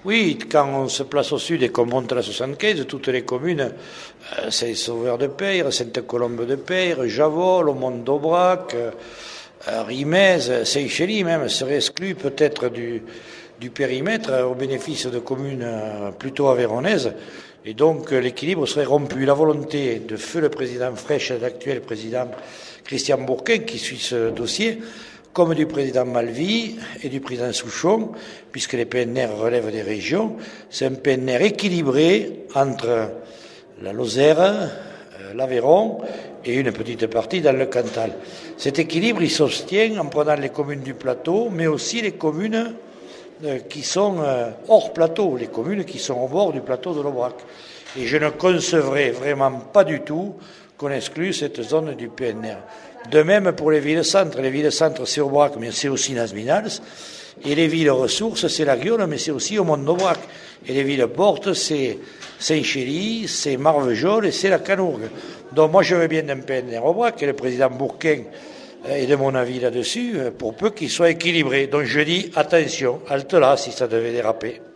Oui, quand on se place au sud et qu'on monte à la 75, toutes les communes, Saint-Sauveur de Peyre, Sainte-Colombe de Peyre, Javol, Aumont d'Aubrac, Rimez, Saint-Chély même, seraient exclus peut-être du périmètre au bénéfice de communes plutôt aveyronaises. Et donc l'équilibre serait rompu. La volonté de feu le président Fraîche et l'actuel président Christian Bourquin, qui suit ce dossier, comme du président Malvy et du président Souchon, puisque les PNR relèvent des régions, c'est un PNR équilibré entre la Lozère, l'Aveyron et une petite partie dans le Cantal. Cet équilibre, il s'obtient en prenant les communes du plateau, mais aussi les communes qui sont hors plateau, les communes qui sont au bord du plateau de l'Aubrac. Et je ne concevrai vraiment pas du tout qu'on exclue cette zone du PNR. De même pour les villes-centres. Les villes-centres, c'est Aubrac, mais c'est aussi Nasminals. Et les villes-ressources, c'est la Guiole, mais c'est aussi Aumont d'Aubrac. Et les villes-portes, c'est Saint-Chély, c'est Marvejols et c'est la Canourgue. Donc moi, je veux bien d'un PNR Aubrac, et le président Bourquin est de mon avis là-dessus, pour peu qu'il soit équilibré. Donc je dis, attention, halte là si ça devait déraper.